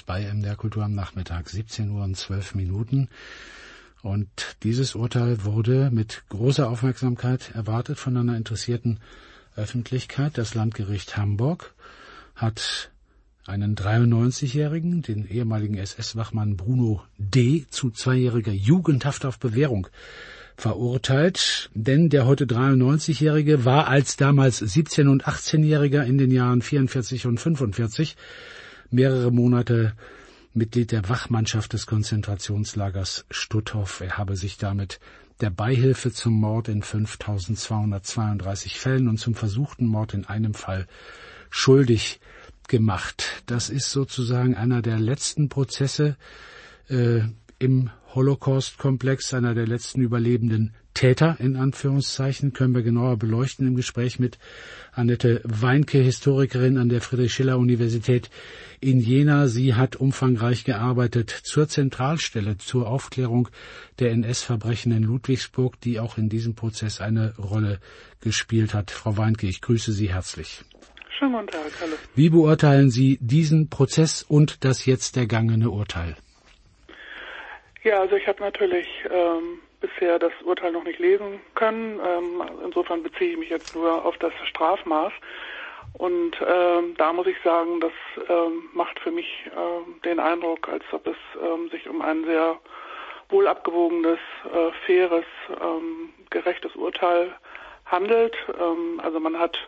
bei MDR Kultur am Nachmittag, 17:12 Uhr. Und dieses Urteil wurde mit großer Aufmerksamkeit erwartet von einer interessierten Öffentlichkeit. Das Landgericht Hamburg hat einen 93-Jährigen, den ehemaligen SS-Wachmann Bruno D., zu 2-jähriger Jugendhaft auf Bewährung verurteilt, denn der heute 93-Jährige war als damals 17- und 18-Jähriger in den Jahren 44 und 45 mehrere Monate Mitglied der Wachmannschaft des Konzentrationslagers Stutthof. Er habe sich damit der Beihilfe zum Mord in 5.232 Fällen und zum versuchten Mord in einem Fall schuldig gemacht. Das ist sozusagen einer der letzten Prozesse im Holocaust-Komplex, einer der letzten überlebenden Täter, in Anführungszeichen, können wir genauer beleuchten im Gespräch mit Annette Weinke, Historikerin an der Friedrich-Schiller-Universität in Jena. Sie hat umfangreich gearbeitet zur Zentralstelle zur Aufklärung der NS-Verbrechen in Ludwigsburg, die auch in diesem Prozess eine Rolle gespielt hat. Frau Weinke, ich grüße Sie herzlich. Schönen guten Tag, hallo. Wie beurteilen Sie diesen Prozess und das jetzt ergangene Urteil? Ja, also ich habe natürlich bisher das Urteil noch nicht lesen können. Insofern beziehe ich mich jetzt nur auf das Strafmaß. Und da muss ich sagen, das macht für mich den Eindruck, als ob es sich um ein sehr wohl abgewogenes, faires, gerechtes Urteil handelt. Also man hat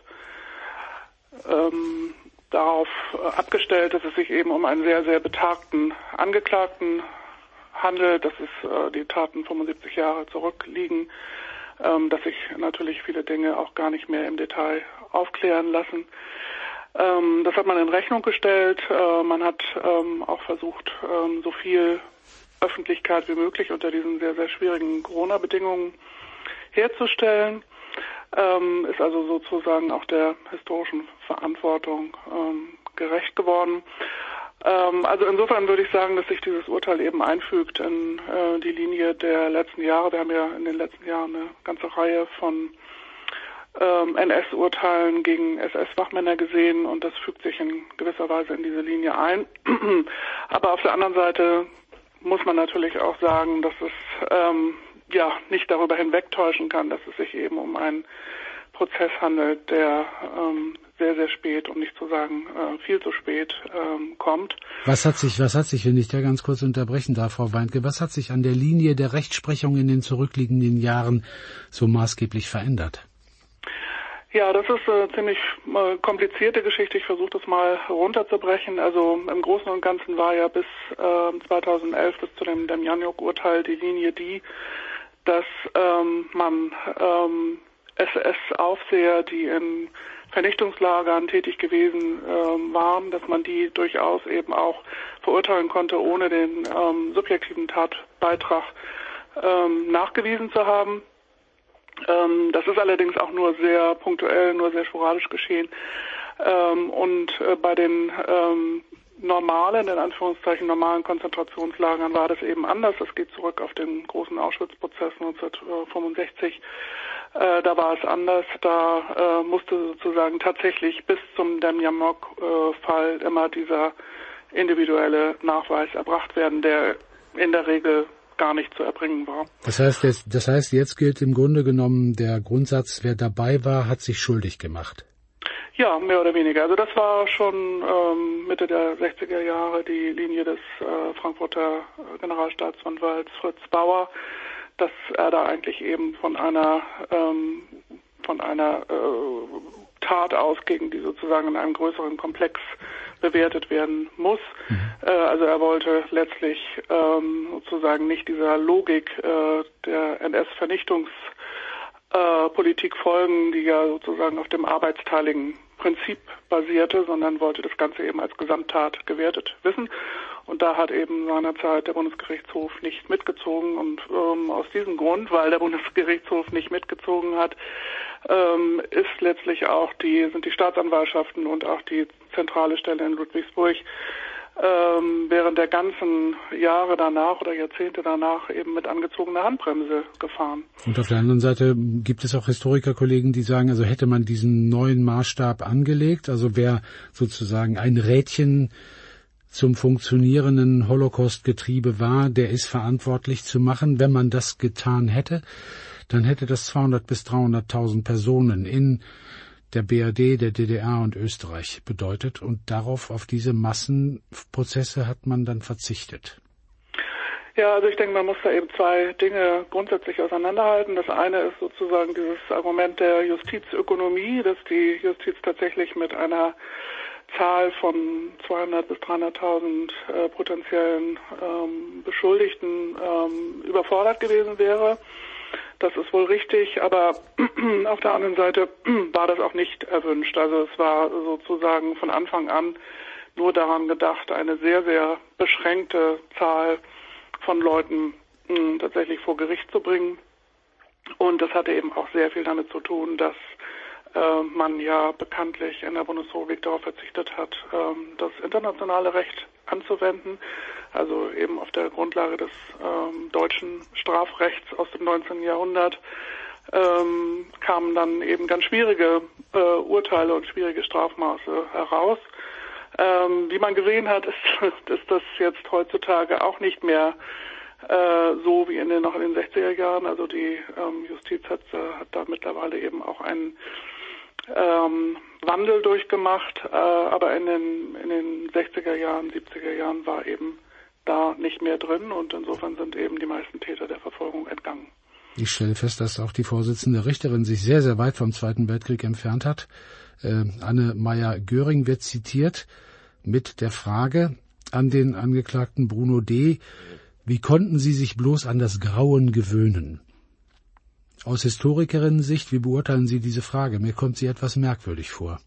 darauf abgestellt, dass es sich eben um einen sehr, sehr betagten Angeklagten handelt, dass es die Taten 75 Jahre zurückliegen, dass sich natürlich viele Dinge auch gar nicht mehr im Detail aufklären lassen. Das hat man in Rechnung gestellt. Man hat auch versucht, so viel Öffentlichkeit wie möglich unter diesen sehr, sehr schwierigen Corona-Bedingungen herzustellen. Ist also sozusagen auch der historischen Verantwortung gerecht geworden. Also insofern würde ich sagen, dass sich dieses Urteil eben einfügt in die Linie der letzten Jahre. Wir haben ja in den letzten Jahren eine ganze Reihe von NS-Urteilen gegen SS-Wachmänner gesehen und das fügt sich in gewisser Weise in diese Linie ein. Aber auf der anderen Seite muss man natürlich auch sagen, dass es nicht darüber hinwegtäuschen kann, dass es sich eben um einen Prozess handelt, der sehr, sehr spät, um nicht zu sagen viel zu spät kommt. Was hat sich, wenn ich da ganz kurz unterbrechen darf, Frau Weinke, was hat sich an der Linie der Rechtsprechung in den zurückliegenden Jahren so maßgeblich verändert? Ja, das ist eine ziemlich komplizierte Geschichte. Ich versuche das mal runterzubrechen. Also im Großen und Ganzen war ja bis 2011, bis zu dem Demjanjuk-Urteil, die Linie die, dass man SS-Aufseher, die in Vernichtungslagern tätig gewesen waren, dass man die durchaus eben auch verurteilen konnte, ohne den subjektiven Tatbeitrag nachgewiesen zu haben. Das ist allerdings auch nur sehr punktuell, nur sehr sporadisch geschehen. Und bei den normalen, in Anführungszeichen normalen Konzentrationslagern war das eben anders. Das geht zurück auf den großen Auschwitz-Prozess 1965. Da war es anders. Da musste sozusagen tatsächlich bis zum Demjanjuk-Fall immer dieser individuelle Nachweis erbracht werden, der in der Regel gar nicht zu erbringen war. Das heißt, jetzt gilt im Grunde genommen der Grundsatz, wer dabei war, hat sich schuldig gemacht. Ja, mehr oder weniger. Also das war schon Mitte der 60er Jahre die Linie des Frankfurter Generalstaatsanwalts Fritz Bauer, dass er da eigentlich eben von einer Tat ausging, die sozusagen in einem größeren Komplex bewertet werden muss. Also er wollte letztlich sozusagen nicht dieser Logik der NS-Vernichtungspolitik folgen, die ja sozusagen auf dem arbeitsteiligen Prinzip basierte, sondern wollte das Ganze eben als Gesamttat gewertet wissen. Und da hat eben seinerzeit der Bundesgerichtshof nicht mitgezogen. Und aus diesem Grund, weil der Bundesgerichtshof nicht mitgezogen hat, ist letztlich auch sind die Staatsanwaltschaften und auch die zentrale Stelle in Ludwigsburg während der ganzen Jahre danach oder Jahrzehnte danach eben mit angezogener Handbremse gefahren. Und auf der anderen Seite gibt es auch Historikerkollegen, die sagen, also hätte man diesen neuen Maßstab angelegt, also wäre sozusagen ein Rädchen zum funktionierenden Holocaust-Getriebe war, der ist verantwortlich zu machen. Wenn man das getan hätte, dann hätte das 200.000 bis 300.000 Personen in der BRD, der DDR und Österreich bedeutet. Und auf diese Massenprozesse hat man dann verzichtet. Ja, also ich denke, man muss da eben zwei Dinge grundsätzlich auseinanderhalten. Das eine ist sozusagen dieses Argument der Justizökonomie, dass die Justiz tatsächlich mit einer Zahl von 200.000 bis 300.000 potenziellen Beschuldigten überfordert gewesen wäre. Das ist wohl richtig, aber auf der anderen Seite war das auch nicht erwünscht. Also es war sozusagen von Anfang an nur daran gedacht, eine sehr, sehr beschränkte Zahl von Leuten tatsächlich vor Gericht zu bringen. Und das hatte eben auch sehr viel damit zu tun, dass man ja bekanntlich in der Bundesrepublik darauf verzichtet hat, das internationale Recht anzuwenden. Also eben auf der Grundlage des deutschen Strafrechts aus dem 19. Jahrhundert kamen dann eben ganz schwierige Urteile und schwierige Strafmaße heraus. Wie man gesehen hat, ist das jetzt heutzutage auch nicht mehr so wie noch in den 60er Jahren. Also die Justiz hat da mittlerweile eben auch einen Wandel durchgemacht, aber in den 60er Jahren, 70er Jahren war eben da nicht mehr drin und insofern sind eben die meisten Täter der Verfolgung entgangen. Ich stelle fest, dass auch die Vorsitzende Richterin sich sehr, sehr weit vom Zweiten Weltkrieg entfernt hat. Anne Meyer-Göring wird zitiert mit der Frage an den Angeklagten Bruno D., wie konnten Sie sich bloß an das Grauen gewöhnen? Aus Historikerinnen-Sicht, wie beurteilen Sie diese Frage? Mir kommt sie etwas merkwürdig vor.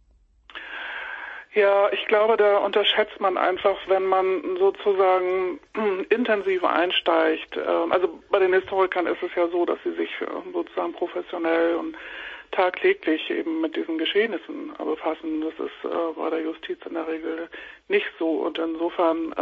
Ja, ich glaube, da unterschätzt man einfach, wenn man sozusagen intensiv einsteigt. Also bei den Historikern ist es ja so, dass sie sich sozusagen professionell und tagtäglich eben mit diesen Geschehnissen befassen. Das ist bei der Justiz in der Regel nicht so. Und insofern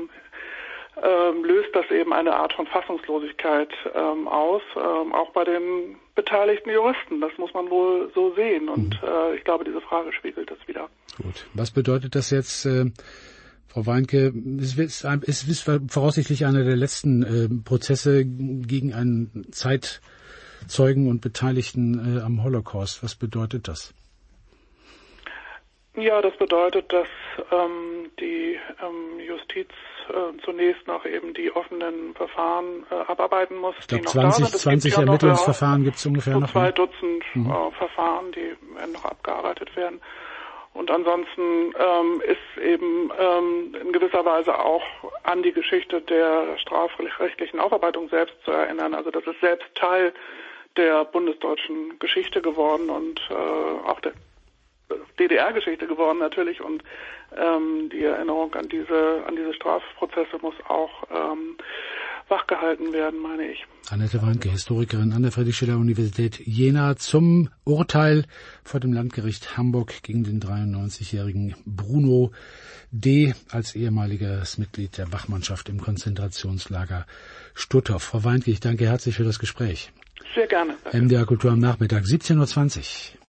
löst das eben eine Art von Fassungslosigkeit aus, auch bei den beteiligten Juristen. Das muss man wohl so sehen. Und ich glaube, diese Frage spiegelt das wieder. Gut. Was bedeutet das jetzt, Frau Weinke? Es ist voraussichtlich einer der letzten Prozesse gegen einen Zeitzeugen und Beteiligten am Holocaust. Was bedeutet das? Ja, das bedeutet, dass die Justiz zunächst noch eben die offenen Verfahren abarbeiten muss. Ich glaube, 20 Ermittlungsverfahren gibt es ungefähr noch. 2 Dutzend Verfahren, die werden noch abgearbeitet werden. Und ansonsten ist eben in gewisser Weise auch an die Geschichte der strafrechtlichen Aufarbeitung selbst zu erinnern. Also das ist selbst Teil der bundesdeutschen Geschichte geworden und auch der DDR-Geschichte geworden natürlich, und die Erinnerung an diese Strafprozesse muss auch wachgehalten werden, meine ich. Annette Weinke, Historikerin an der Friedrich-Schiller-Universität Jena, zum Urteil vor dem Landgericht Hamburg gegen den 93-jährigen Bruno D. als ehemaliges Mitglied der Wachmannschaft im Konzentrationslager Stutthof. Frau Weinke, ich danke herzlich für das Gespräch. Sehr gerne. MDR Kultur am Nachmittag, 17:20 Uhr.